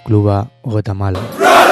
Kluba 34.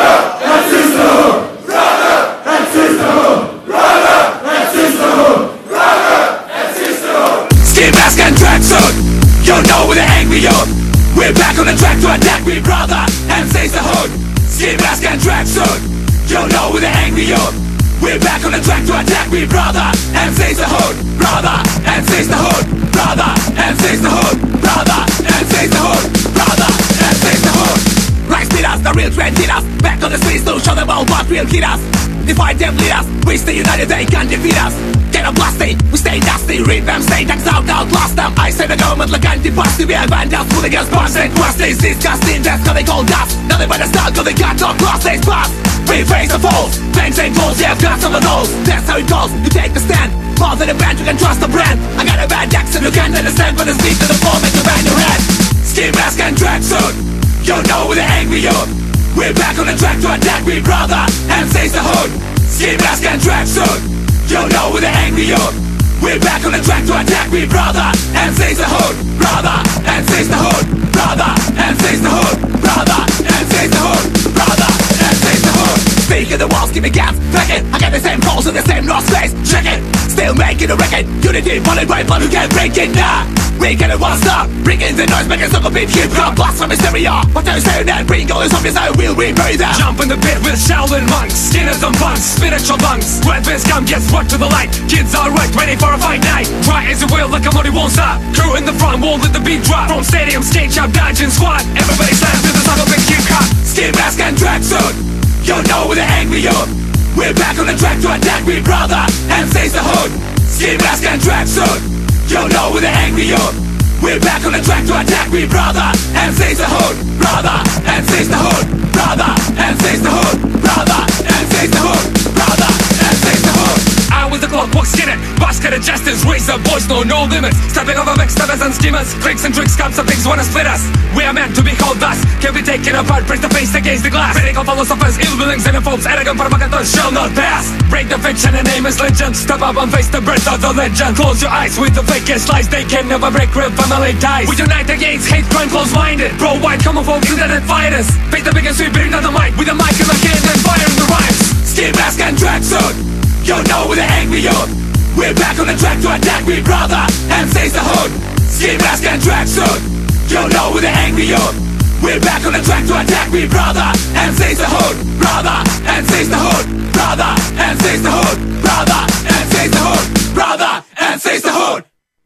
Ski mask and tracksuit, you know we're the angry youth. We're back on the track to attack, we brother and seize the hood. Ski mask and tracksuit, you know we're the angry youth. We're back on the track to attack, we brother and seize the hood. Brother and seize the hood. Brother and seize the hood. Brother and seize the hood. Brother and seize the hood. Rise beat us, the real trend hit us. Back on the streets to show them all what real hit us. Defy them lead us, we stay united, they can't defeat us. Get a blasty, we stay dusty. Read them, stay ducks out, outlast them. I say the government like anti-pasty. We have vandals, hooligans, bars and crusties. Disgusting, that's how they call us. Nothing but a style, cause they got top cross, they pass. We face the foes, fangs and goals, yeah, I've got some of those. That's how it goes, you take the stand. More than a band, you can trust the brand. I got a bad accent, you can't understand. When it's beat to the floor, make you bang your head. Ski mask and tracksuit, you know we're the angry youth. We're back on the track to attack, we brother and seize the hood. Ski mask and tracksuit, you know we're the angry youth. We're back on the track to attack, we brother and seize the hood. Brother and seize the hood. Brother and seize the hood. Brother and seize the hood. Brother and seize the hood. Speak of the walls, give me gaps, back it. I got the same balls in the same north space, check it. Still making a record, unity, bullet right, but who can't break it now? We get it, won't stop. Bring in the noise, make it sucker beat, hip hop, blast from hysteria. What are you saying that? Bring all the zombies, I will rebury them. Jump in the pit with Shaolin monks, skinners and punks, spiritual monks. Red pants come, get struck to the light. Kids are right, ready for a fight night. Try as you will, like a money won't stop. Crew in the front, won't let the beat drop. From stadium, stage up, dodging squad. Everybody slams to the song of big hip hop. Ski mask and tracksuit, you know we're the angry youth. We're back on the track to attack, we brother and seize the hood. Ski mask and tracksuit, you know we're the angry youth. We're back on the track to attack, we brother and seize the hood. Brother and seize the hood. Brother and seize the hood. Brother and seize the hood. Brother and seize the hood. I was the clockwork skinner, basket of justice, razor boys know no limits. Stepping over backstabbers and schemers, tricks and tricks, cops and things wanna split us. We are meant to be called thus, can be taken apart, press the face against the glass. Critical philosophers, ill-willing xenophobes, arrogant provocateurs shall not pass. Break the fiction and name is legend, step up and face the birth of the legend. Close your eyes with the fakest lies, they can never break real family ties. We unite against hate, crime, close-minded. Pro-white, homophobe, internet fighters. Face the biggest sweep, bring down the mic with a mic in the hand and firing the rhymes. Ski mask and tracksuit, you know we're the angry youth. We're back on the track to attack, we brother and seize the hood. Ski mask and tracksuit, you know we're the angry youth. We're back on the track to attack, we brother and seize the hood. Brother and seize the hood. Brother and seize the hood. Brother and seize the hood. Brother and seize the hood.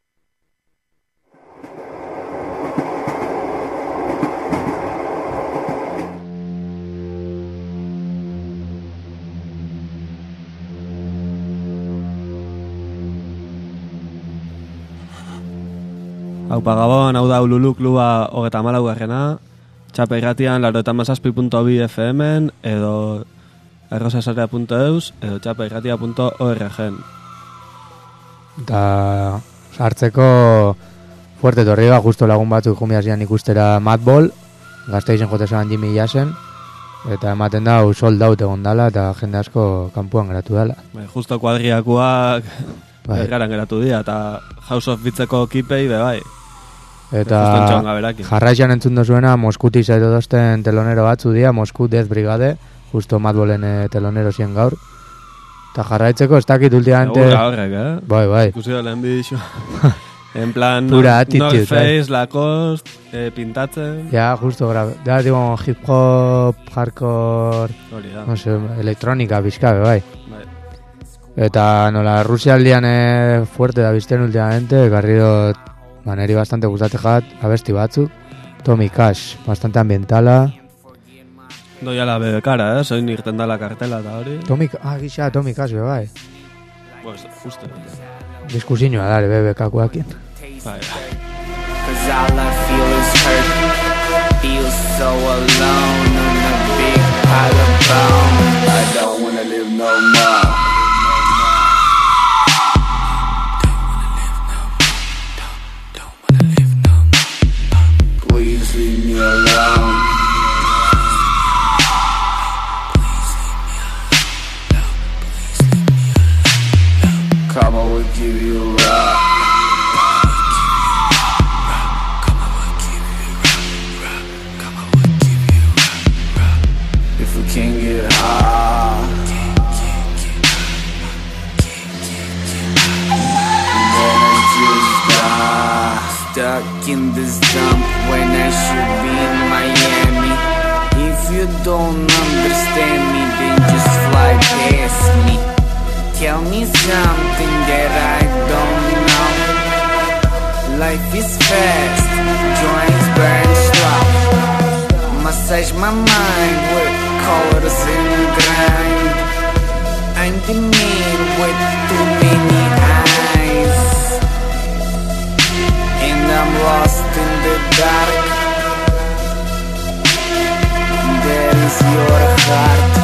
Haupa Gabon, hau da Ululu Kluba 34garrena, Txapa irratian 97.2 FM-en, edo errosasarea.eus, edo txapairratia.org. Eta sartzeko fuerte torriba, justo lagun batzuk jumiazian ikustera Madball, Gasteizen jote zelan Jimmy Jassen, eta ematen da sold out egon dala, eta jende asko kanpuan geratu dala. Justo kuadriakoak ergaran geratu dira, eta House of Beatseko kipei bai. Eta jarraian entzun dozuena Moskutik zaitu dozten telonero batzu dira, Mosku Death Brigade, justo Madballen telonero zien gaur. Eta jarraitzeko ez dakit ultimamente... Egura horrek, Bai. Ikusi da lehen bidixo. En plan, pura attitude, North Face, Lacoste, pintatzen... Ja, justo da, digo, hip hop, hardcore... No sé, elektronika bizkabe, bai. Eta nola, Rusia aldean fuerte da bizten ultimamente, garrido... Neri bastante gustate jat, abesti batzuk. Tommy Cash, bastante ambientala. Doia la bebekara, soin irten da la kartela eta hori. Gisa, Tommy Cash, bai. Pues, justo. Diskusinioa dare, bebekakoakin. Bai. Cause all I feel is hurt. Feel so alone on a big pile of bones. I don't wanna live no more. Please leave me alone. Come on, we'll give you a rock. Come on, we'll give you rock. Come on, we'll give you rock. stuck in this dump when I should be in Miami. If you don't understand me, then just fly past me. Tell me something that I don't know. Life is fast, joints burn slow. Massage my mind with colors and grind. I'm the man with too many eyes, and I'm lost in the dark. That is your heart.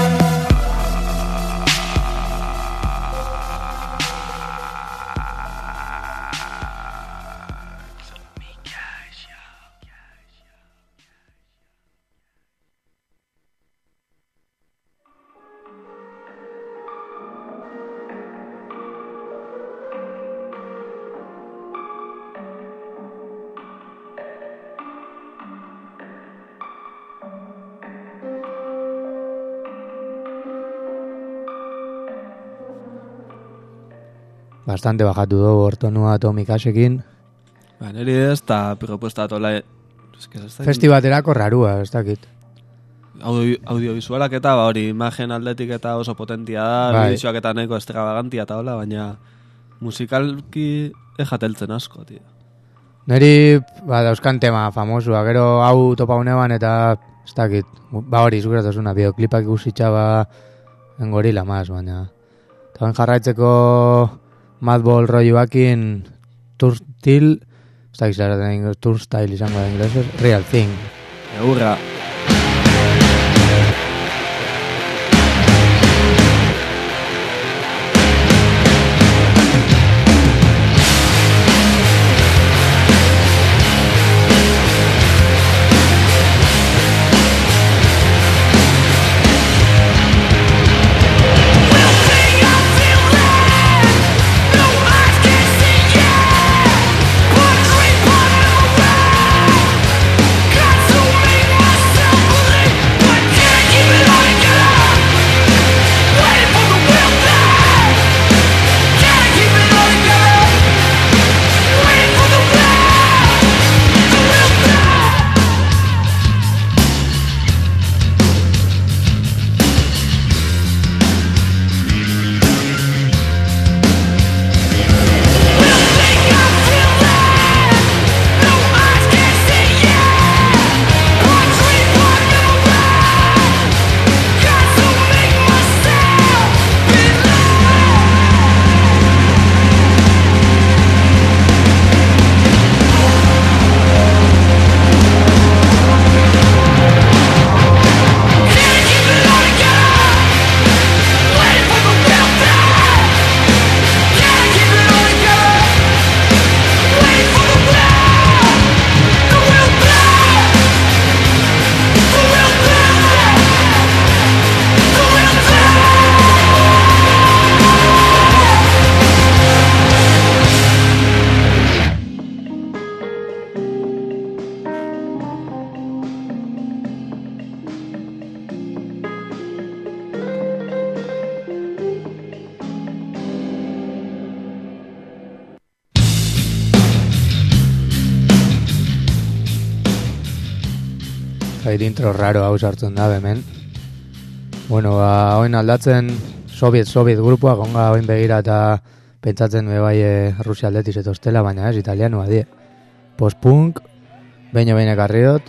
Bastante bajatu dugu ortonua atomikasekin. Neri ez, eta propuesta tola... Festibaterako rarua, ez dakit. Audiovisualak eta hori imagen atletik eta oso potentia da, bideoak eta neko extravagantia eta hola, baina musikalki ejateltzen asko, tio. Neri, dauzkan tema famosua, gero hau topa uneban eta ez dakit, hori, zukeratuzuna, bideoklipak ikusitxaba en gorila maz, baina... Eta jarraitzeko... Madball rolloakin Turnstile, ez da gizaraten Turnstile izango da inglesez, Real Thing. Eurra. Zait intro raro hau sartzen da hemen. Bueno, hoin aldatzen Soviet grupua, gonga hoin begira eta pentsatzen bai Rusia aldetik zetostela, baina ez, italianoa die. Post-punk, behin ekarriot,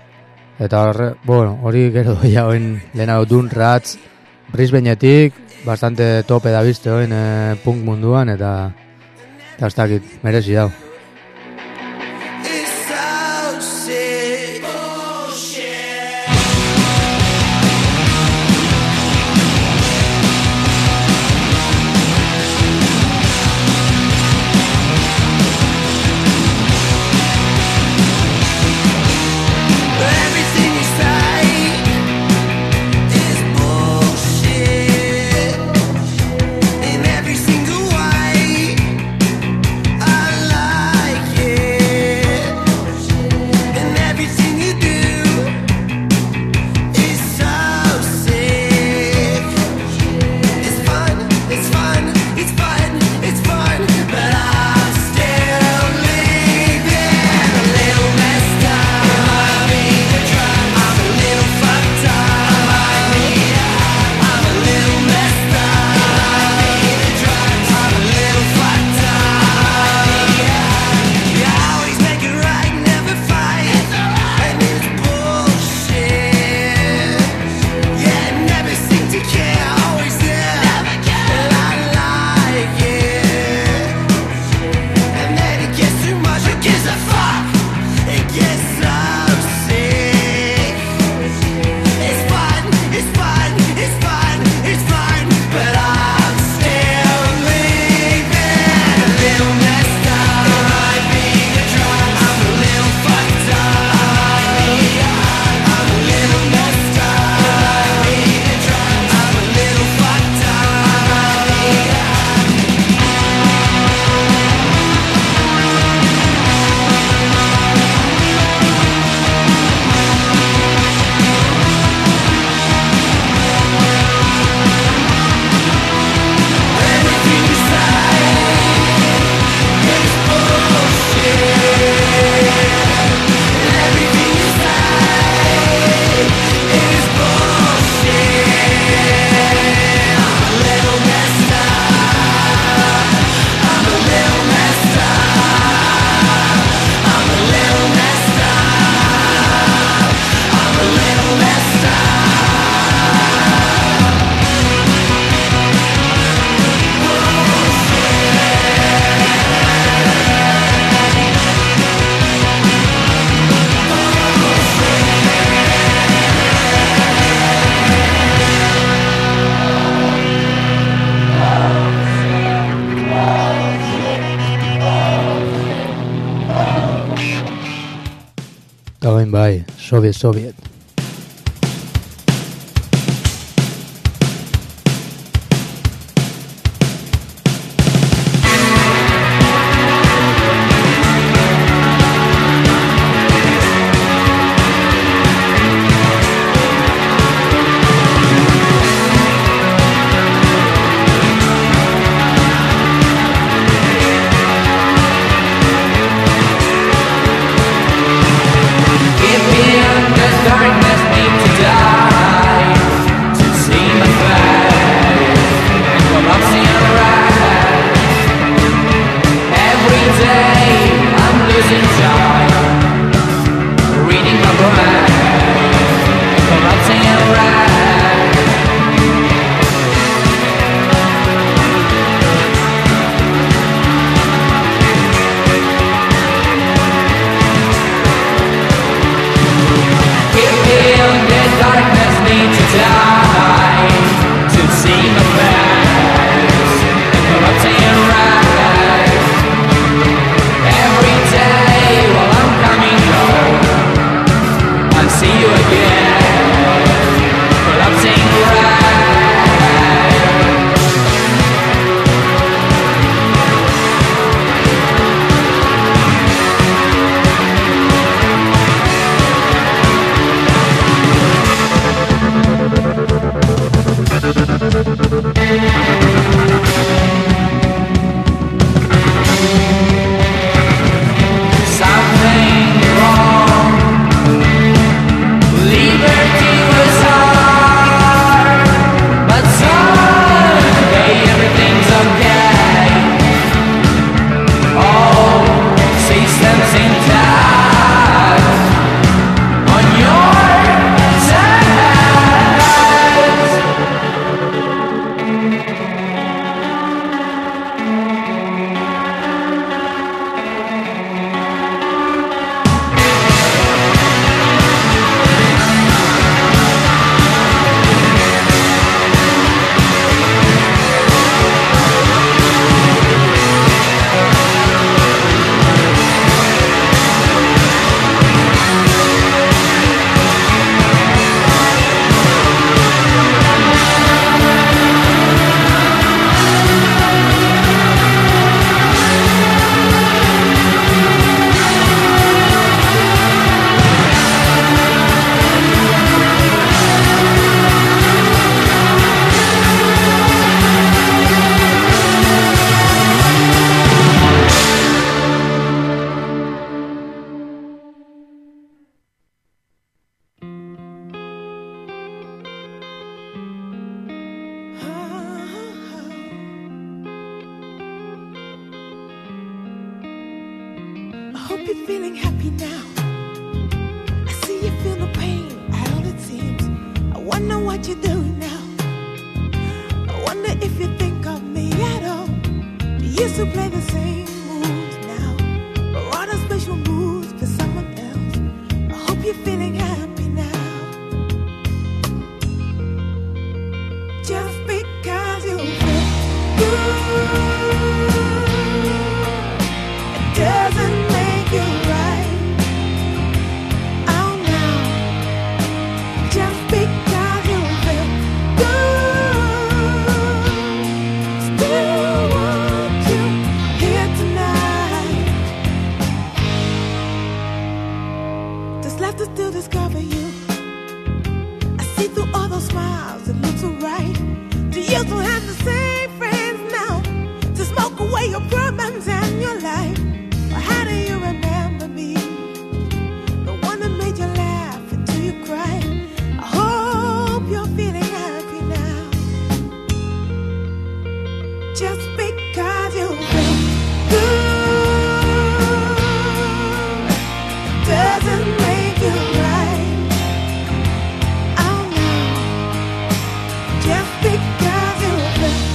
eta hori gero doia hoin lehenago Dun Rats, Brisbaneetik, bastante tope da bizte hoin punk munduan, eta ez dakit, merezi dau. Alive. Bai, Soviet. Just because you feel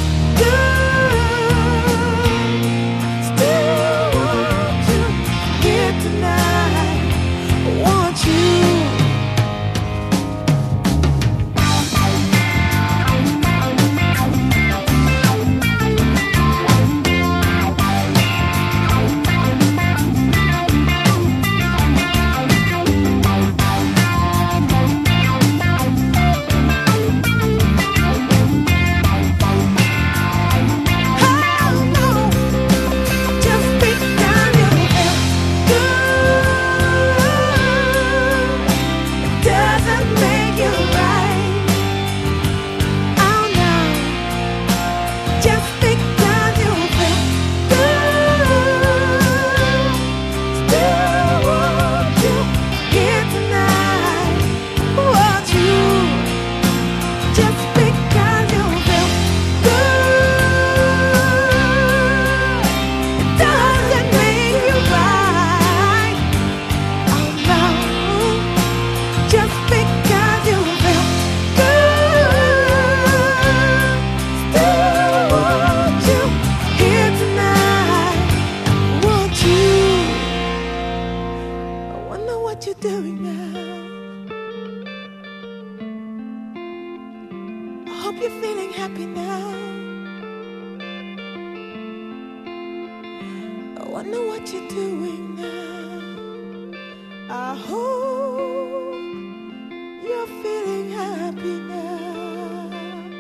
Wonder what you're doing now. I hope you're feeling happy now.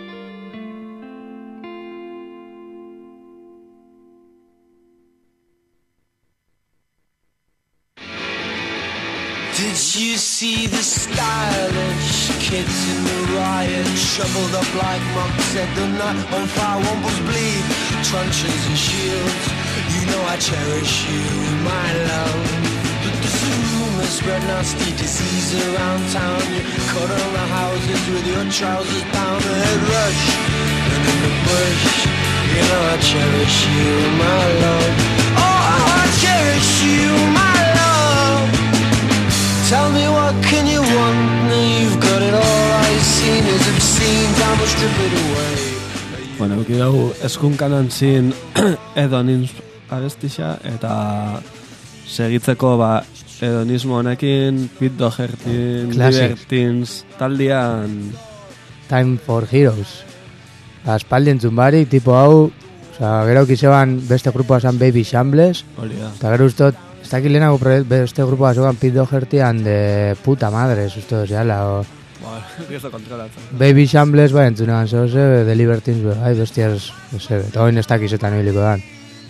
Did you see the stylish kids in the riot, shoveled up like monks, set the night on fire, wombles bleed, truncheons and shields? You know I cherish you, my love. But there's a rumor spread nasty disease around town. You cut on the houses with your trousers down, the head rush, and in the bush. You know I cherish you, my love. Oh, I cherish you, my love. Tell me what can you want, now you've got it all. I've seen is obscene, time will strip it away. Bueno, euki dugu eskunkan antzin edonism abestixa, eta segitzeko edonismo honekin Pete Dohertyn, Libertines taldean Time for Heroes. Aspaldi entzun barik, tipo hau, gero kizeban beste grupoa zan Baby Shambles, eta gero ustot, ez dakit lehenago beste grupoa zugan Pete Dohertyn de puta madre, uste doziala, Baby Shambles, entzunean zoze, The Libertines, bestias, eta hoin ez dakizetan ibiliko dan.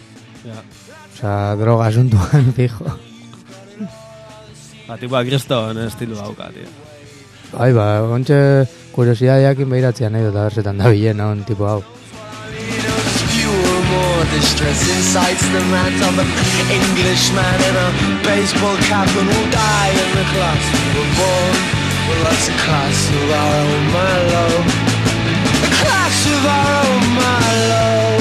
Droga asuntuan, fijo. Tipo Kriston estilu hauka, tío. Ontxe kuriosidadeakin behiratzean nahi dut abertzetan da bilen, hon tipo hau. Distress incites the man of an Englishman in a baseball cap, and we'll die in the class we were born. Well, that's a class of our own, my love. A class of our own, my love.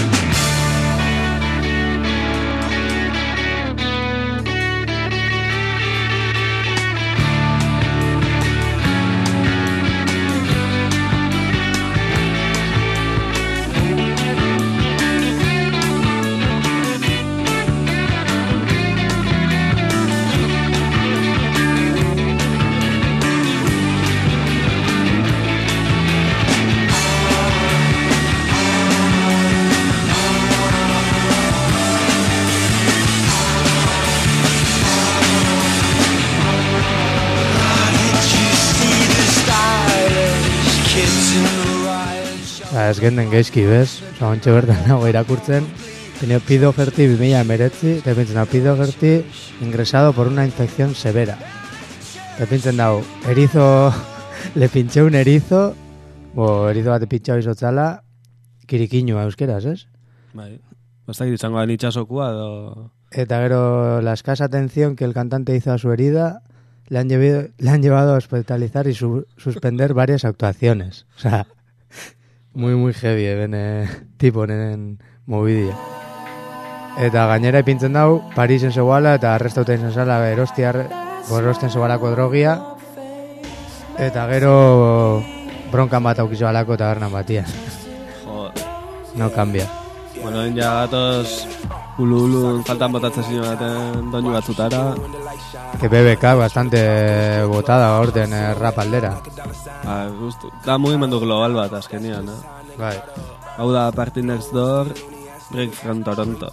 Ez genden geizki, bez? Ontxe bertan nago irakurtzen. Tenio Pete Doherty 2019, te pintzen Pete Doherty ingresado por una infección severa. Te pintzen dago, erizo, le pinché un erizo, erizo bat pintxau izotzala, kirikiñua euskeraz, ez? Bai, bastak izango da nitxasokua edo... Eta gero, la escasa atención que el cantante hizo a su herida le han llevado a hospitalizar y suspender varias actuaciones. O sea... Muy heavy, tipo nenen movidia. Eta gainera ipintzen dau, Parisen zegoala eta arrestauten zen zala erosten zegoalako drogia. Eta gero bronkan bat aukizu alako tabernan batian. Joder. No cambia. Bueno, ya gatos ulu faltan botatzen zinu baten doinu batzutara. Que BBK bastante botada orden rap aldera. Gustu. Da mugimendu global bat azkenian, Bai. Hau da Party Next Door, Break from Toronto.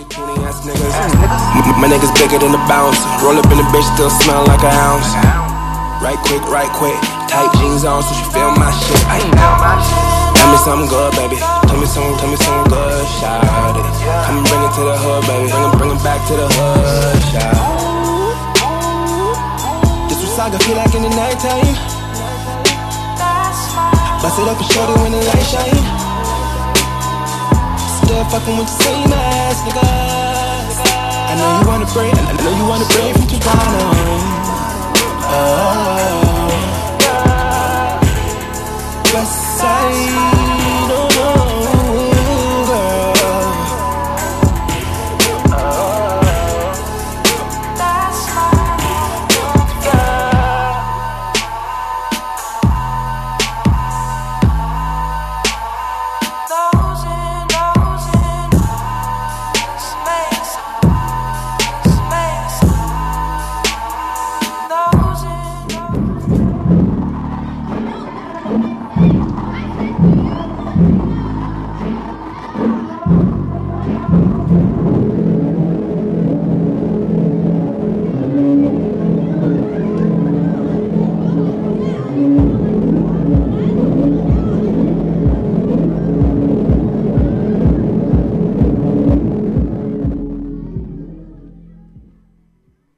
My niggas bigger than a bounce. Roll up in the bitch, still smell like a ounce. Right quick. Tight jeans on, so she feel my shit. Tell me something good, baby. Tell me something good, shout it. Come and bring it to the hood, baby. Bring it back to the hood, shout. This what saga feel like in the nighttime. Bust it up and short it when the light shine. Still fucking with the same ass, nigga. I know you wanna break from Toronto. West side, oh no, girl.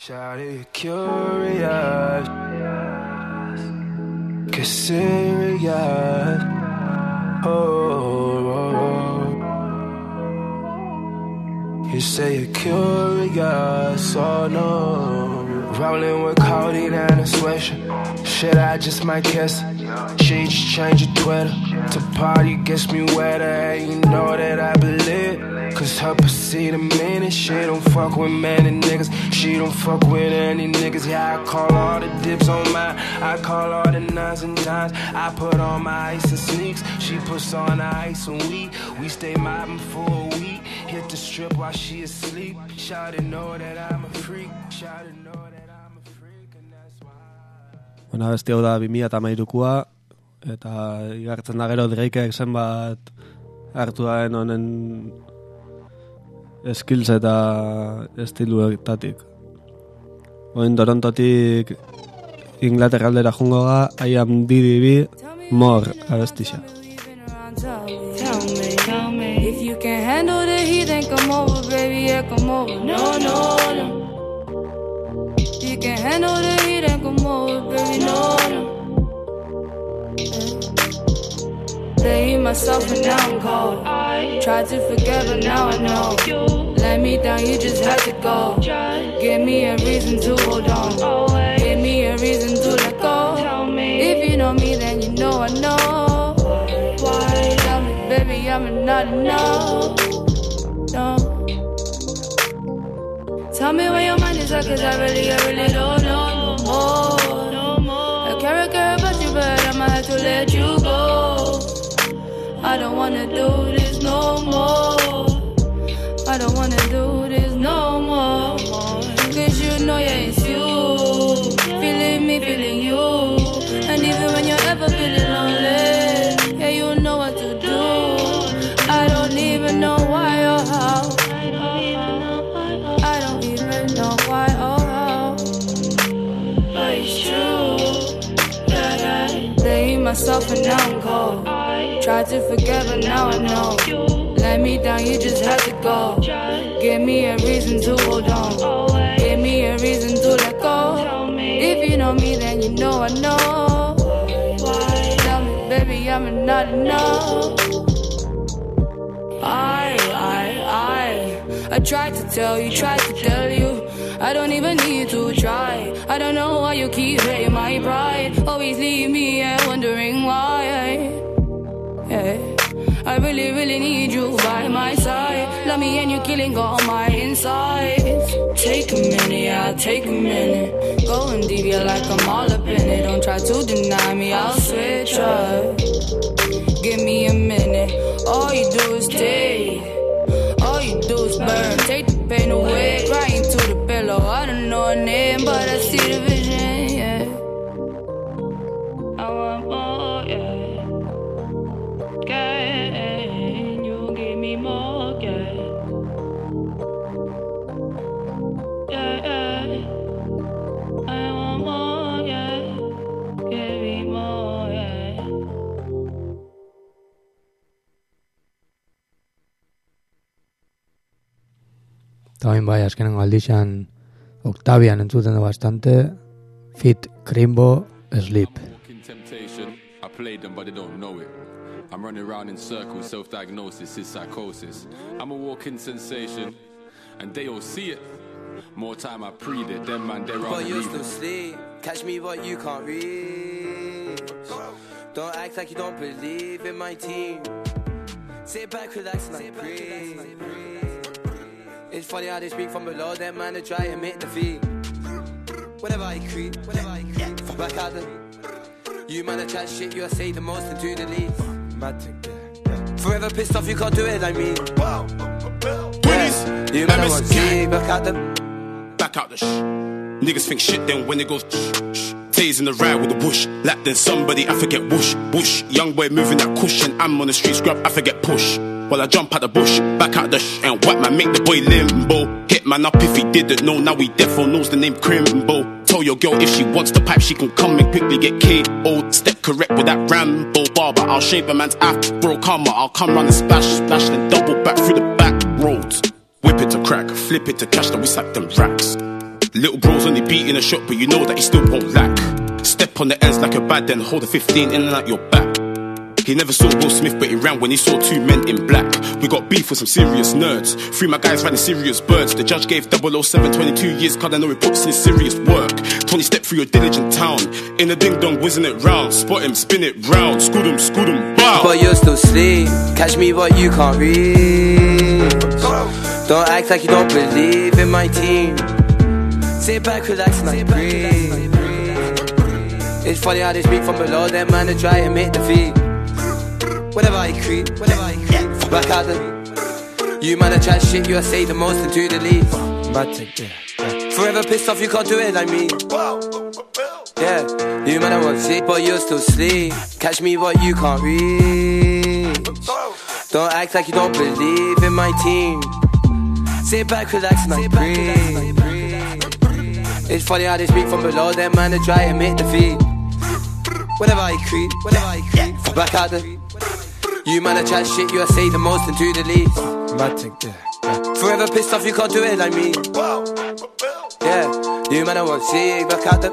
Shawty curious, get serious. Oh. You say you're curious, oh no. Rolling with codeine and a swisher. Shit, I just might kiss her. She just changed her Twitter to party gets me wetter. And you know that I believe, cause her pussy the meanest. She don't fuck with many niggas. She don't fuck with any niggas. Yeah, I call all the dibs on mine. I call all the nines and dimes. I put on my ice and sneaks. She puts on the ice and we stay mobbing for a week. Hit the strip while she asleep. Shawty know that I'm a freak. Shawty know that I'm a freak and that's why. Bueno, beste hau da 2013koa eta igartzen da gero Drakeek zenbat hartu daen honen skills eta estiluetatik. Oin Torontotik Inglaterra aldera jungo ga I am DDB more abestixa. Tell me, if you can handle the heat, then come over, baby, yeah, come over. No. If you can handle the heat, then come over, baby, no. Blame myself and now I'm cold. Tried to forget, but now I know. Let me down, you just had to go. Give me a reason to hold on. Give me a reason to let go. If you know me, then you know I know. Tell me, baby, I'm not enough. No. Tell me where your mind is at, cause I really don't know more. I care about you, but I'ma have to let you go. I don't wanna do this no more. I don't wanna do this no more. Cause you know, yeah, it's you. Feeling me, feeling you. And even when you're ever feeling lonely, yeah, you know what to do. I don't even know why or how. I don't even know why or how. But it's true. Blame myself and now I'm cold. Tried to forget, but now I know. Let me down, you just had to go. Give me a reason to hold on. Give me a reason to let go. If you know me, then you know I know. Tell me, baby, I'm not enough. I tried to tell you, I don't even need to try. I don't know why you keep hurting my pride. Always leave me here wondering why. Yeah. I really, really need you by my side. Love me and you killing all my insides. Take a minute, yeah, take a minute. Going deep, yeah, like I'm all up in it. Don't try to deny me, I'll switch up. Give me a minute. All you do is take. All you do is burn. Take the pain away. Crying to the pillow. I don't know her name, but I see the vision, yeah. I want more, yeah. Can you give me more, yeah. Yeah. I want more, yeah. Give me more, yeah. También bai, azkenengo aldixan Octavian entzuten du bastante. Fit Crimbo Sleep. I played them but they don't know it. I'm running around in circles, self-diagnosis is psychosis. I'm a walking sensation and they all see it. More time I preyed it, them man they're but you still sleep. Catch me but you can't reach. Don't act like you don't believe in my team. Sit back, relax and I breathe. It's funny how they speak from below, them man they try and make the feet. Whenever I creep, fall back at them. You man a chat shit, you I say the most and do the least. Forever pissed off, you can't do it like me. Yeah. You man I want to see, back at them. Back out the niggas think shit then when it goes Taze in the ride with the bush. Like then somebody, I forget whoosh, whoosh. Young boy moving that cushion, I'm on the street scrub, I forget push. While I jump out the bush, back out the and white man make the boy limbo. Hit man up if he didn't know, now he defo knows the name Crimbo. Tell your girl if she wants the pipe, she can come and quickly get KO'd. Step correct with that Rambo barber, I'll shave a man's afro karma. I'll come round and splash, then double back through the back roads. Whip it to crack, flip it to cash, then we slap them racks. Little bro's only beating a shot, but you know that he still won't lack. Step on the ends like a bad, then hold a 15 in and out your back. He never saw Will Smith, but he ran when he saw two men in black. We got beef with some serious nerds. Three my guys riding serious birds. The judge gave 007 22 years, cause I know he puts in serious work. 20 step through your diligent town. In the ding dong, whizzing it round. Spot him, spin it round. Scoot him, bow. But you're still asleep. Catch me, but you can't reach. Don't act like you don't believe in my team. Sit back, relax, and I breathe. It's funny how they speak from below. Them man, they try and make the feet. Whenever I creep, back at them. You man, I chat shit, you say the most and do the least. Bad take, yeah. Forever pissed off, you can't do it like me. Yeah, you man, I want sick, but you're still asleep. Catch me, but you can't reach. Don't act like you don't believe in my team. Sit back, relax, and I breathe. It's funny how they speak from below, them man, they try and make the feet. Whenever I creep, back at them. You man, I chat shit, you say the most and do the least. Bad thing, yeah. Forever pissed off, you can't do it like me. Yeah, you man, I want sick, back at them.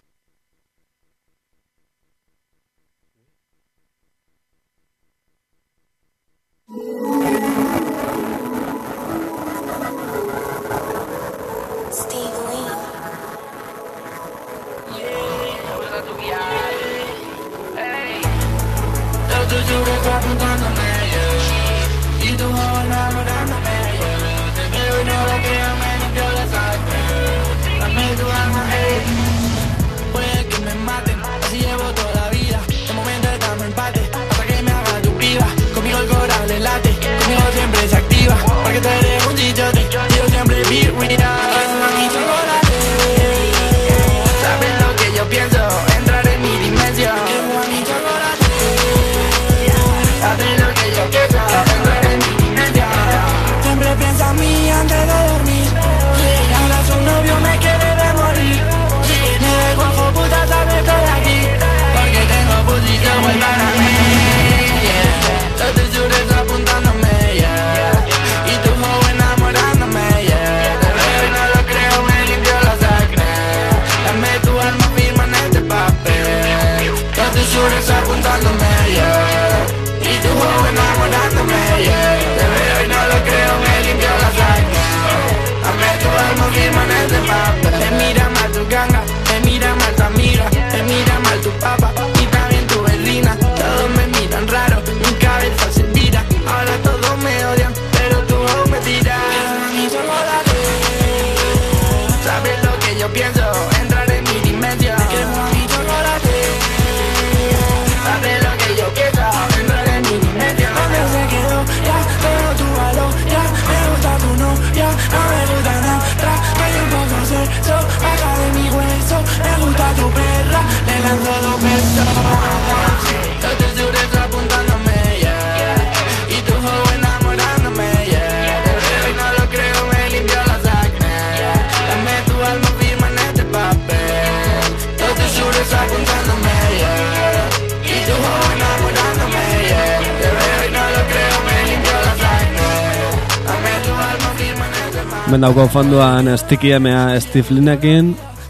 Mendauko fonduan Sticky M.A. Steve Linekin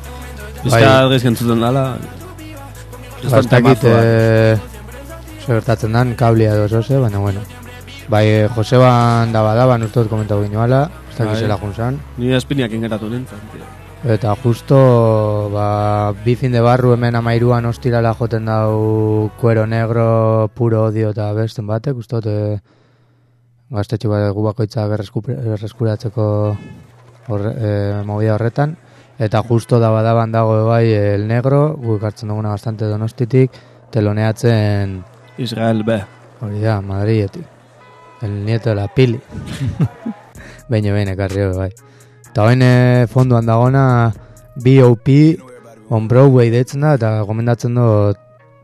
Bizka gizken zuten dala Bastakit Segertatzen dan kablia edo zose, baina bueno Bai, Joseban daban ustot komentau ginoala Bastakit zela junzan Ni espiniak ingeratu nintzen Eta justo bi fin de barru hemen amairuan ostirala joten dau Cuero Negro, Puro Odio eta besten batek ustot gaztetxe bat gubakoitza berreskuratzeko movida horretan eta justo daban dago bai El Negro, guk hartzen duguna bastante Donostitik, teloneatzen Israel B. Hori da, Madridetik El nieto de la Pili Behin ekarri bai eta hoen fonduan dagona B.O.P. on Broadway deitzen da eta gomendatzen du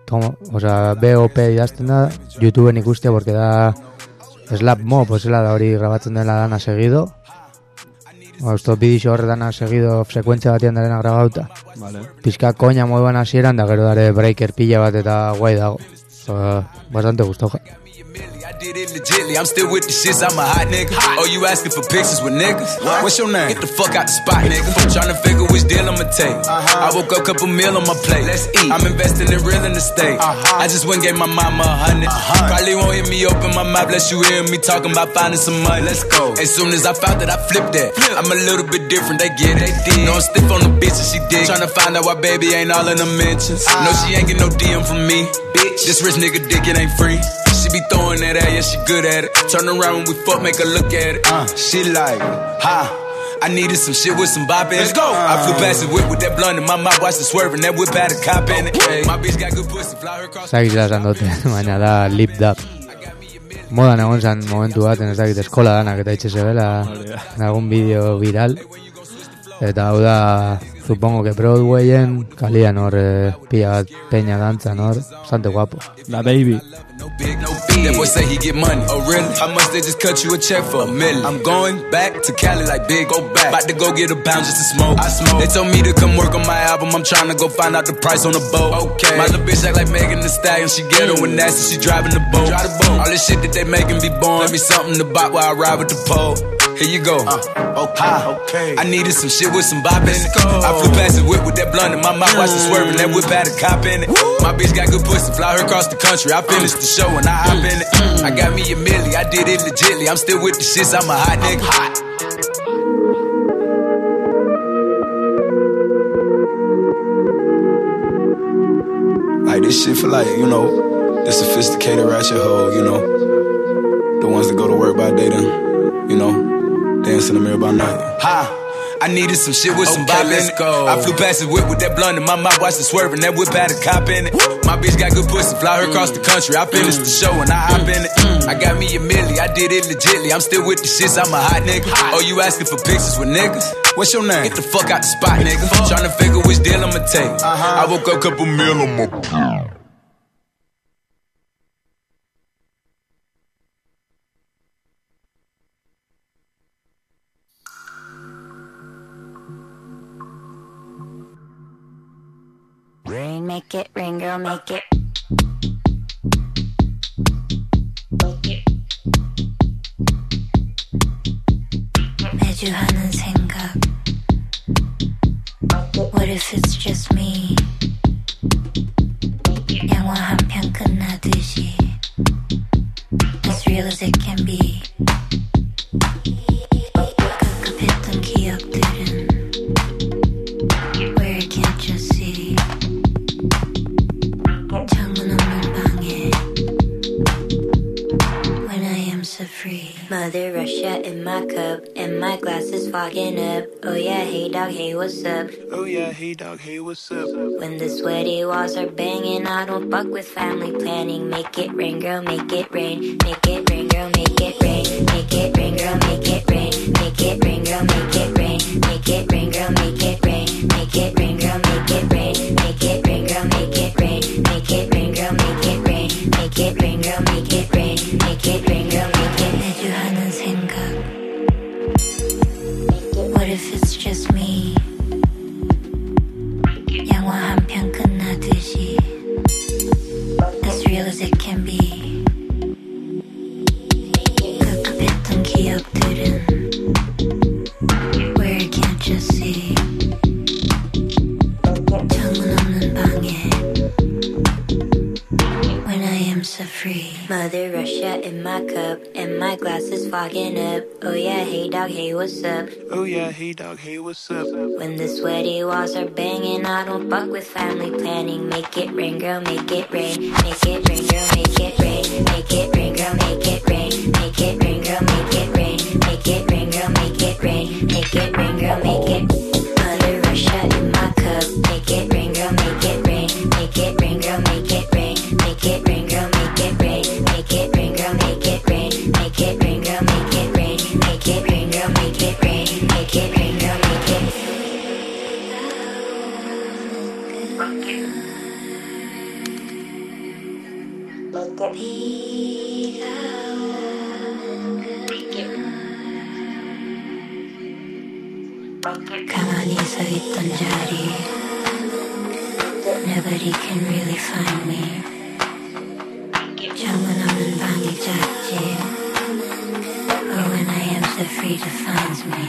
B.O.P. idazten da YouTubeen ikustia porque da Slap Mo, posela da hori grabatzen dela dana seguido. Esto bidixo horretana seguido sekuentzia batian darena grabauta. Vale. Pizka koña moduan hasieran da gero dare breaker pila bat eta guai dago. Bastante gustoja. did it legitly. I'm still with the shits. I'm a hot nigga. Oh, you asking for pictures with niggas? What's your name? Get the fuck out the spot, nigga. Tryna figure which deal I'ma take. I woke up, couple meal on my plate. Let's eat. I'm investing in real estate. I just went and gave my mama 100. Probably won't hear me open my mouth, bless you hear me talking about finding some money. Let's go. As soon as I found that, I flipped that. I'm a little bit different, they get it. No, I'm stiff on the bitch and she dig. Tryna find out why baby ain't all in the mentions. No, she ain't get no DM from me. Bitch, this rich nigga dick, it ain't free. She be throwing that at, yeah, she good at it. Turn around when we fuck, make her look at it. She like, I needed some shit with some bop in it. Let's go. I flew past the whip with that blunt in my mouth, watched it swerving. That whip had a cop in it. My bitch got good pussy, fly her across. Zagitela zandote, baina da lip dub. Modan egon zan momentu bat, ez dakit eskola danak eta itxe zebela nagun bideo viral. Eta hau da, supongo que Broadwayen kalian hor pila bat peña dantzan hor, bastante guapo. La baby. That boy say he get money. Oh really? How much they just cut you a check for? $1 million. I'm going back to Cali like big. Go back. About to go get a pound just to smoke. I smoke. They told me to come work on my album. I'm trying to go find out the price on the boat. Okay. My little bitch act like Megan Thee Stallion. She ghetto and nasty. She driving the boat. Drive the boat. All this shit that they making be born. Let me something to bop while I ride with the pole. Here you go. Okay. I needed some shit with some bop in it. I flew past the whip with that blunt in my mouth, watched it swerving. That whip had a cop in it. My bitch got good pussy, fly her across the country. I finished the show and I hop in it. I got me a milli, I did it legitly. I'm still with the shits, I'm a hot nigga. Like this shit for like, you know, the sophisticated ratchet hoe, you know, the ones that go to work by day then, you know, dance in the mirror by night. I needed some shit with some bop in it. I flew past the whip with that blunt in my mouth, watched it swerving. That whip had a cop in it. My bitch got good pussy, fly her across the country. I finished the show and I hop in it. I got me a milli, I did it legitly. I'm still with the shits, I'm a hot nigga. Oh, you asking for pictures with niggas? What's your name? Get the fuck out the spot, nigga. Tryna figure which deal I'ma take. I woke up, couple meal on my plate. Ring, make it, ring, girl, make it. 매주 하는 생각. What if it's just me? 영화 한 편 끝나듯이. As real as it can be. 급급했던 기억들은 where I can't just see. 창문 없는 방에 when I am so free. Mother Russia in my cup and my glass is fogging up. Oh yeah, hey dog, hey what's up? Oh yeah, hey dog, hey what's up? When the sweaty walls are banging, I don't fuck with family planning. Make it rain, girl, make it rain. Make it rain, girl, make it rain. Make it rain, girl, make it rain. Make it rain, girl, make it rain. Make it rain, girl, make it rain. Make it rain, girl, make it rain. Make it rain, girl, make it rain. Make it rain, girl, make it rain. Make it rain, girl, make it rain. Make it rain, girl, make it. 매주 하는 생각. What if it's just me? 영화 한 편 끝나듯이. As real as it can be. 급급했던 기억들은 where I can't just see. 창문 없는 방에 when I am so free. Mother Russia in my cup and my glass is fogging up. Oh yeah, hey dog, hey what's up? Oh yeah, hey dog, hey what's up? When the sweaty walls are banging, I don't fuck with family planning. Make it rain, girl, make it rain. Make it rain, girl, make it rain. Make it rain, girl, make it rain. Make it rain, girl, make it rain. Make it rain, girl, make it rain. Make it rain, girl, make it. Mother Russia in my cup. Make it rain, girl, make it rain. Make it rain, girl, make it rain. Make it rain, girl, make it rain. Make it rain, girl, make it rain. Make it rain, girl, make it rain. Make it rain, girl, make it rain. Make it rain, girl, make it. 가만히 서 있던 자리. Nobody can really find me. 창문 없는 방이 작지. that redefines me.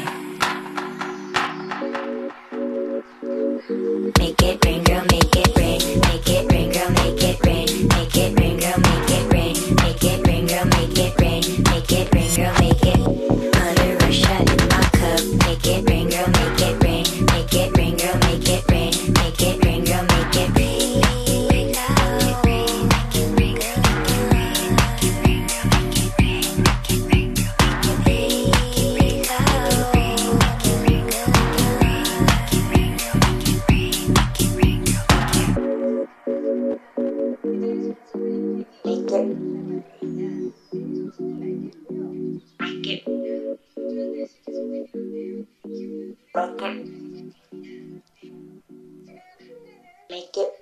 Make it rain, girl, make it rain. Make it rain, girl, make it rain. Make it rain, girl, make it rain. Make it rain, girl, make it rain. Make it rain, girl, make it. Put a Russia in my cup. Make it rain, girl, make it rain. Make it rain, girl, make it rain. Make it rain, girl, make it rain. Make it.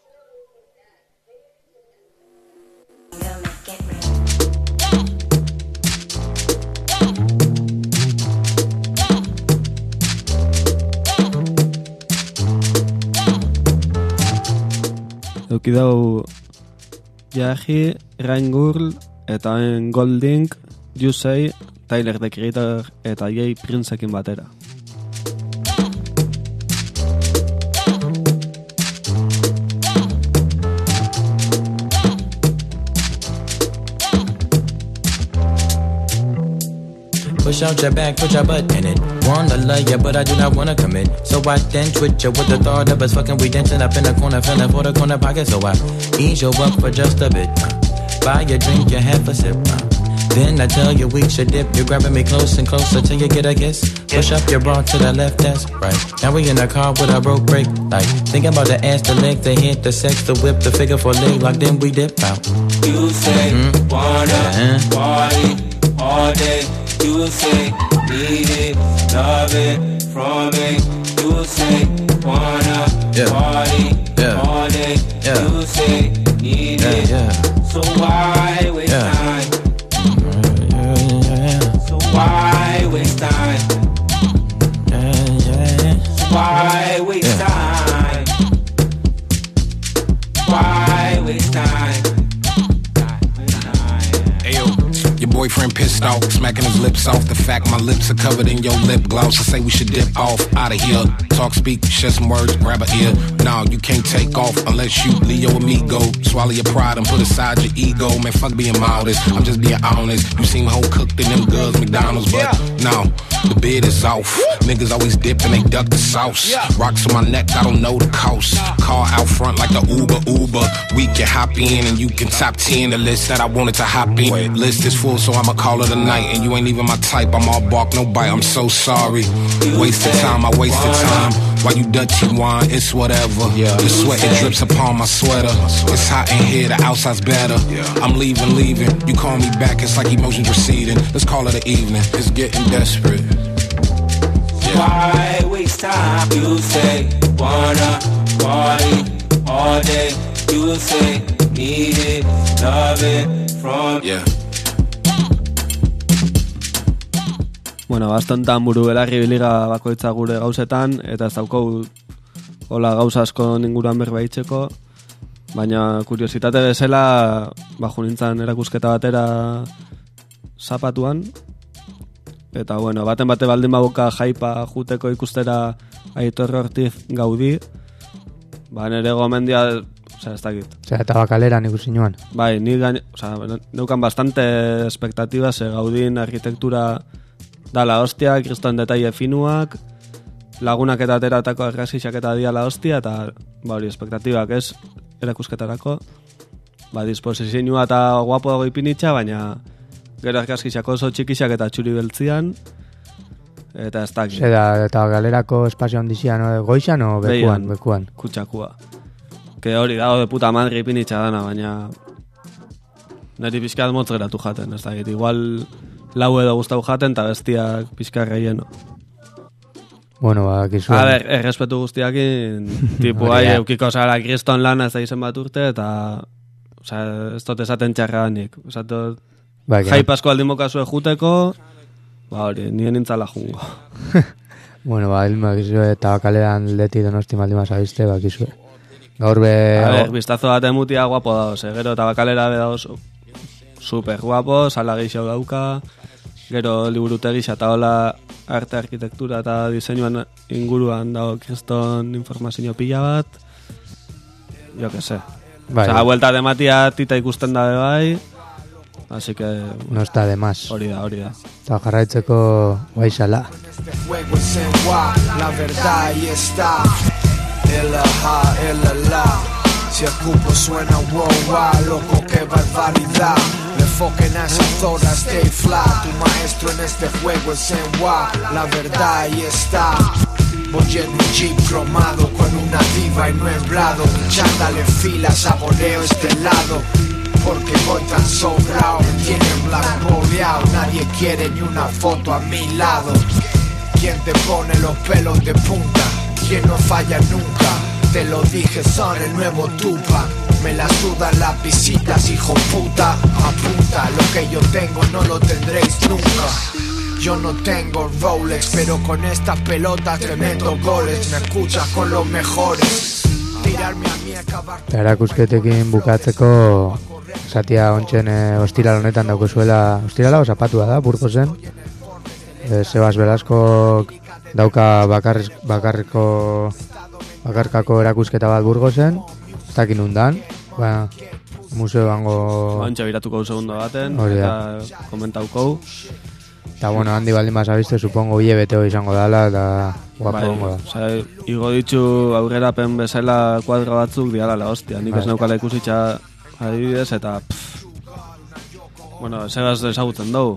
Euki dau Yahi, Ryan Gurl eta Golding, You Say, Tyler the Creator eta Jay Princeekin batera. Push out your back, put your butt in it. Wanna love ya, but I do not wanna commit. So I then twitch ya with the thought of us fucking. We dancing up in the corner, feeling for the corner pocket. So I ease you up for just a bit. Buy a drink, you have a sip. Then I tell you we should dip. You're grabbing me close and closer till you get a kiss. Push up your bra to the left, that's right. Now we in the car with a broke brake light. Thinking about the ass, the leg, the hit, the sex, the whip, the figure for leg lock. Then we dip out. You say wanna party all day. You say need it, love it from me. You say wanna party all day. You say need it. So why waste time? So why waste time? Why waste time? Why waste time? Your boyfriend pissed off, smacking his lips off. The fact my lips are covered in your lip gloss. I say we should dip off, out of here. Talk, speak, share some words, grab a ear. No, you can't take off unless you Leo amigo. Swallow your pride and put aside your ego. Man, fuck being modest, I'm just being honest. You seem whole cooked in them goods, McDonald's, but no, the bid is off. Niggas always dip and they duck the sauce. Rocks on my neck, I don't know the cost. Car out front like the Uber. We can hop in and you can top 10 the list that I wanted to hop in. List is full, so I'ma call it a night. And you ain't even my type, I'm all bark, no bite. I'm so sorry. Wasted time, I wasted time. While you dirty wine, it's whatever. The sweat, it drips upon my sweater. It's hot in here, the outside's better. I'm leaving. You call me back, it's like emotions receding. Let's call it an evening, it's getting desperate. Why waste time? You say wanna party all day. You say need it, love it from Bueno, bastontan buru belarri biliga bakoitza gure gauzetan, eta ez daukou hola gauza asko inguruan berbaitzeko, baina kuriositate bezala, baju nintzen erakusketa batera zapatuan, eta bueno, baten bate baldin babuka jaipa juteko ikustera Aitor Ortiz Gaudi, ba nere gomendia, ez dakit. Eta bakaleran ikusi nuan. Bai, neukan bastante expectativas, Gaudin arkitektura da la hostia, kriston detaile finuak, lagunak eta ateratako argazkiak eta dia la hostia, eta ba hori espektatibak ez erakusketarako. Ba disposizioa eta guapo dago ipinitza, baina gero argazkiak oso txikisak eta txuri beltzian, eta ez dakit. Eta galerako espazio handizian, goizan o bekuan? Kutsakua. Que hori dago de puta madre ipinitza dana, baina niri pixkat motz geratu jaten, ez dakit. Igual lau edo gustau jaten, eta bestiak pixka relleno. Bueno, kizu. A ber, errespetu guztiakin, tipu hai, eukiko zara kriston lana ez da izen bat urte, eta ez dut esaten txarranik. Jaip asko aldin bokazue juteko, ba hori, nien nintzala jungo. Bueno, kizu, eta bakalean leti donosti maldima zabizte, kizu. Gaur be... A ber, biztazo bat emutia guapo dauz, gero eta bakalera be dauz super guapo, sala geixo dauka, Gero liburutegi eta hola arte, arkitektura eta diseinuan inguruan dago kriston informazio pila bat. Jo que sé. Bai. Osea, vuelta de matia tita ikusten da bai. Así que no está de más. Hori da. Eta jarraitzeko guaixala. Este juego es en wa, la verdad ahí está. El la. Si el cupo suena wow, loco, qué barbaridad. Le foquen a esas horas, stay flat. Tu maestro en este juego es en wa, la verdad ahí está. Voy en un jeep cromado con una diva y no emblado. Mi chándal en fila, saboreo este lado. Porque voy tan sobrao, me tienen blancoleado. Nadie quiere ni una foto a mi lado. ¿Quién te pone los pelos de punta? ¿Quién no falla nunca? Te lo dije, son el nuevo Tupac. Me la sudan las visitas, hijo puta. Apunta, lo que yo tengo no lo tendréis nunca. Yo no tengo Rolex, pero con estas pelotas te meto goles. Me escuchas con los mejores. Tirarme a mí, acabar. Erakusketekin bukatzeko zatia ontsen ostiral honetan daukozuela. Ostirala o zapatua da, Burgosen. Sebas Velasco dauka bakarkako erakusketa bat Burgosen. Ez dakin undan. Museo bango... Antxe biratuko segundo baten, eta komentauko. Eta bueno, handi baldin bazabizte, supongo bile beteo izango dala, eta guapo gongo da. Igo ditxu aurrerapen bezala kuadro batzuk diala la hostia. Nik ez neukala ikusitxa adibidez, eta... Bueno, segaz ezagutzen dugu.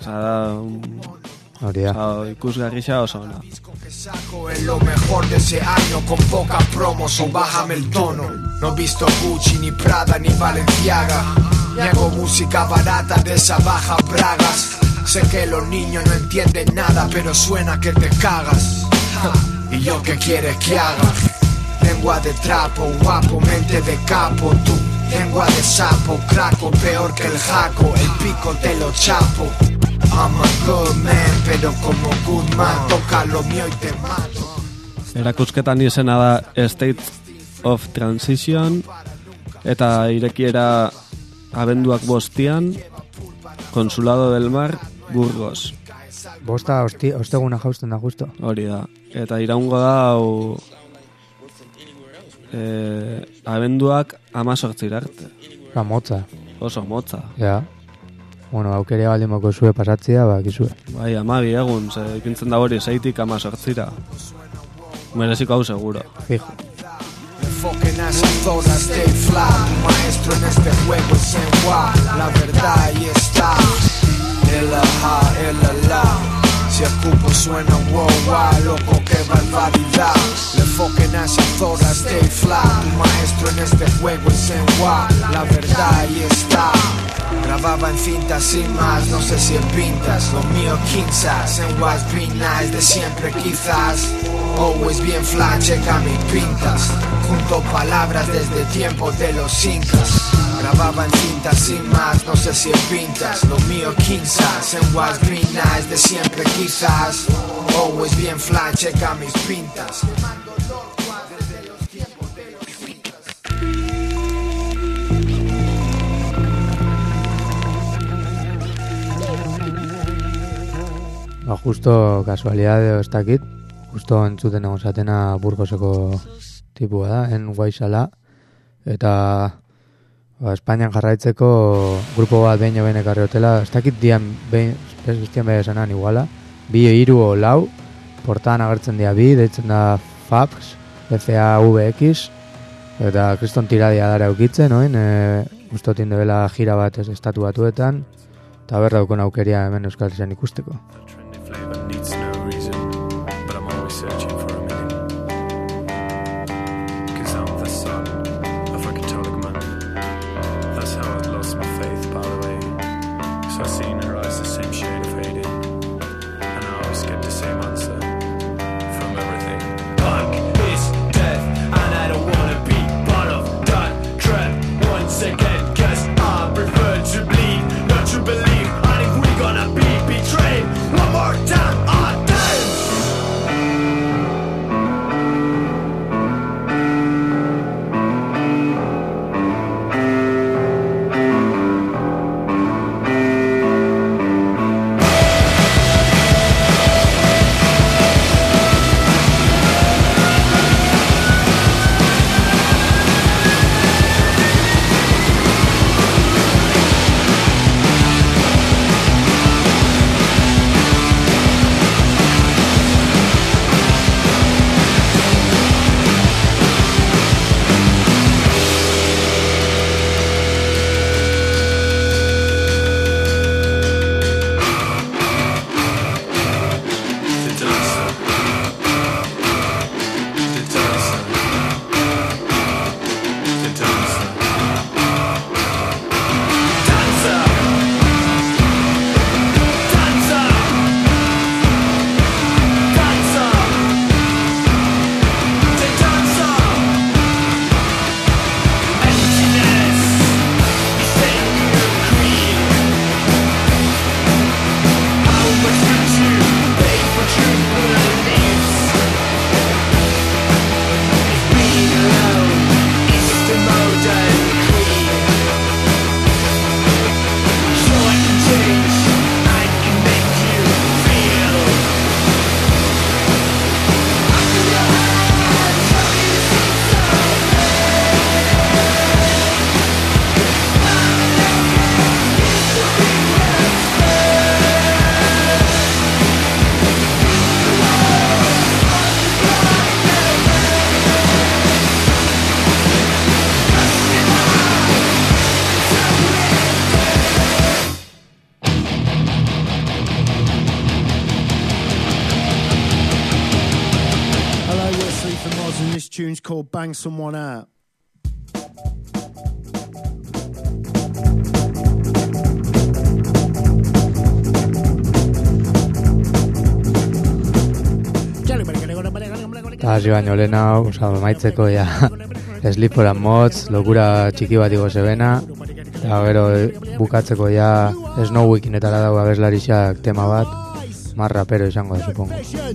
Ikusgarrixa oso ona. Es lo mejor de ese año con poca promos o bájame el tono. No he visto Gucci, ni Prada, ni Balenciaga. Ni hago música barata de esa baja bragas. Sé que los niños no entienden nada, pero suena que te cagas. ¿Y yo qué quieres que haga? Lengua de trapo, guapo, mente de capo. Tú, lengua de sapo, craco, peor que el jaco. El pico te lo chapo. I'm a good man, pero como good man, toca lo mío y te mato. Erakusketan izena da State of Transition, eta irekiera abenduak 5 Consulado del Mar, Burgos. Bosta osteguna jausten da justo. Hori da. Eta iraungo da abenduak 18 arte. Motza. Oso motza. Ja. Bueno, aukerea baldin moko zue pasatzea, bakizue. Bai, 12 egun, ikintzen da hori 6-tik 18. Mereziko hau seguro. Fijo. Enfoquen a esas horas, stay flat. Tu maestro en este juego es en wa, la verdad ahí está. El la. Si el cupo suena wow, loco, qué barbaridad. Le enfoquen a esas horas, stay flat. Tu maestro en este juego es en wa, la verdad ahí está. Grababa en cintas sin más, no sé si en pintas. Lo mío quinzas, en was be nice, de siempre quizás. Always bien fly, checa mis pintas. Junto palabras desde tiempos de los incas. Grababa en cintas sin más, no sé si en pintas. Lo mío quinzas, en was be nice, de siempre quizás. Always bien fly, checa mis pintas. Justo kasualidade ez dakit, justo entzuten egon zatena Burgoseko tipua da, en Guaixala, eta Espainian jarraitzeko grupo bat behin jobein ekarri hotela, ez dakit dian behin, ez guztien behin esanan iguala, 2, 3 o 4, portan agertzen dira 2, deitzen da FAVX, FAVX, eta kriston tiradia dara eukitzen, oin, guztotin debela gira bat estatu batuetan, eta berdaukon aukeria hemen Euskal Herrian ikusteko. Flavor needs no reason, but I'm always searching for a meaning. 'Cause I'm the son of a Catholic man. That's how I've lost my faith, by the way. 'Cause I've seen her eyes the same shade of fading, and I always get the same answer from everything. Punk is death, and I don't wanna be part of that trap once again. 'Cause I prefer to bleed, not to believe. I think we're gonna be betrayed. One more time, I dance. This tune's called Bang Someone Out. Hasi baino lehena, maitzeko ja Sleep for a Mods, lokura txiki bat igo zebena, eta gero bukatzeko ja Snow Weekenetara dago abeslariak tema bat, más rapero izango da, supongo.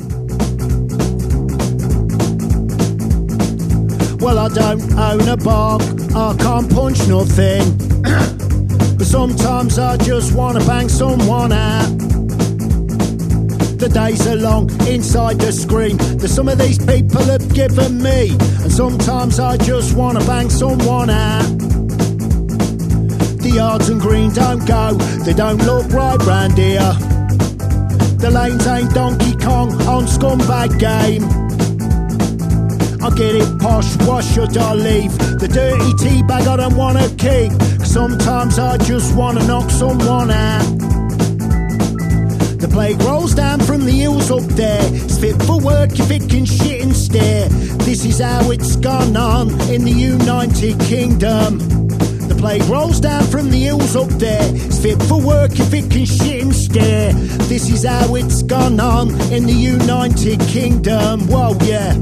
Well, I don't own a bar, I can't punch nothing, but sometimes I just wanna bang someone out. The days are long inside the screen that some of these people have given me, and sometimes I just wanna bang someone out. The yards and green don't go, they don't look right round here. The lanes ain't Donkey Kong on Scumbag Game. I get it posh, what should I leave? The dirty tea bag I don't wanna keep, 'cause sometimes I just wanna knock someone out. The plague rolls down from the hills up there. It's fit for work if it can shit and stare. This is how it's gone on in the United Kingdom. The plague rolls down from the hills up there. It's fit for work if it can shit and stare. This is how it's gone on in the United Kingdom. Whoa, yeah.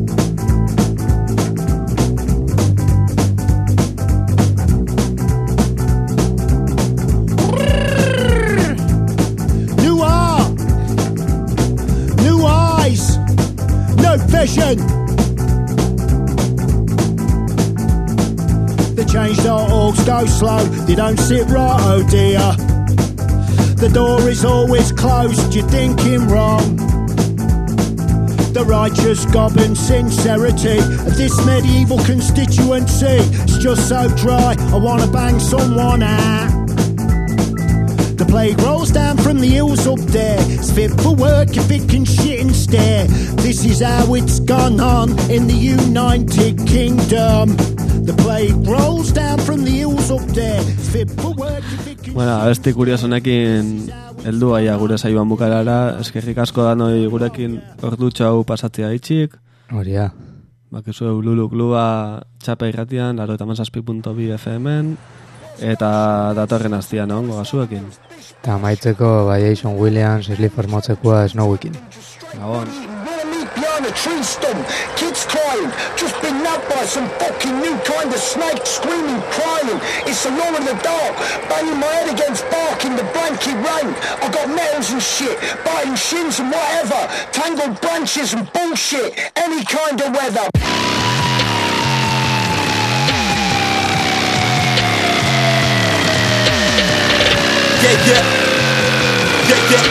Vision. The change.orgs go slow, they don't sit right, oh dear. The door is always closed, you're thinking wrong. The righteous goblin sincerity of this medieval constituency, it's just so dry, I wanna bang someone out. The plague rolls down from the hills up there. It's fit for work if it can shit and stare. This is how it's gone on in the United Kingdom. The plague rolls down from the hills up there. It's fit for work if it can... Bueno, abesti kuriosonekin heldu gaia gure saioan bukarara. Eskerrik asko danoi gurekin ordutxo hau pasatzea itxik. Horia. Bakizu Lulu Kluba txapa irratian, 97.2 FM-en. Eta datorren aztia, no? Gogazuekin. Eta maitzeko bai Jason Williams, Sleep for Motzekoa, Snow Weekend. Gabon. Behind a tree stump, kids crying, just been nabbed by some fucking new kind of snake, screaming, crying. It's the law in the dark, banging my head against bark in the blanket rain. I got metals and shit, biting shins and whatever, tangled branches and bullshit, any kind of weather. Yeah.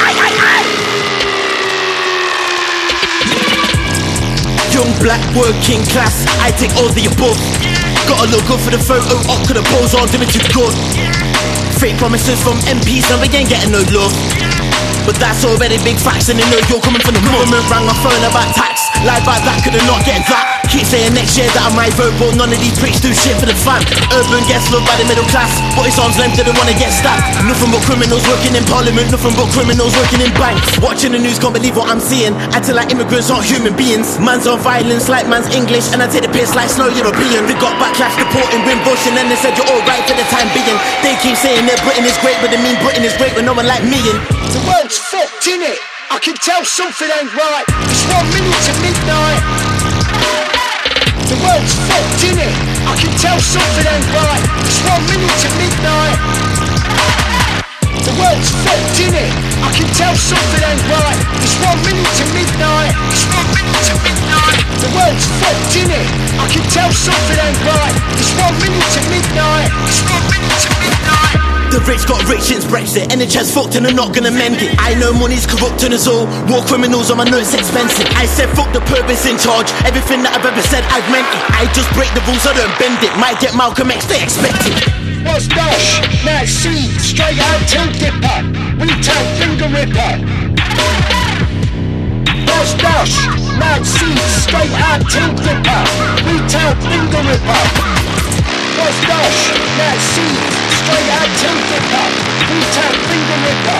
Young black working class, I take all the above. Gotta look good for the photo op, cause the pose aren't doing too good. Fake promises from MPs and we ain't getting no love. But that's already big facts and they know you're coming from the government. Rang my phone about tax, lied about that, could've not get that. Keep saying next year that I might vote, but none of these pricks do shit for the fam. Urban gets loved by the middle class, but his arms length didn't wanna get stabbed. Nothing but criminals working in parliament, nothing but criminals working in banks. Watching the news, can't believe what I'm seeing. Acting like immigrants aren't human beings. Man's on violence like man's English, and I take the piss like Snow European. They got backlash reporting Wimbush, and then they said you're alright for the time being. They keep saying that Britain is great, but they mean Britain is great with no one like me. And the world's fucked, innit? I can tell something ain't right. It's 1 minute to midnight. The world's fucked, innit? I can tell something ain't right. It's 1 minute to midnight. The world's fucked, innit? I can tell something ain't right. It's 1 minute to midnight. It's 1 minute to midnight. The world's fucked, innit? I can tell something ain't right. It's 1 minute to midnight. It's 1 minute to midnight. the rich got rich since Brexit, NHS fucked and they're not gonna mend it. I know money's corrupting us all, war criminals on my notes expensive. I said fuck the purpose in charge, everything that I've ever said I've meant it. I just break the rules, I don't bend it. Might get Malcolm X, they expect it. What's Dosh? Mad Seed, straight out till Dipper, retail finger ripper. What's Dosh? Mad Seed, straight out till Dipper, retail finger ripper. What's Dosh? Mad Seed, straight out till Dipper, retail finger ripper.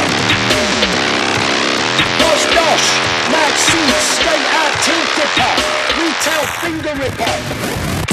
What's Dosh? Mad Seed, straight out till Dipper, retail finger ripper.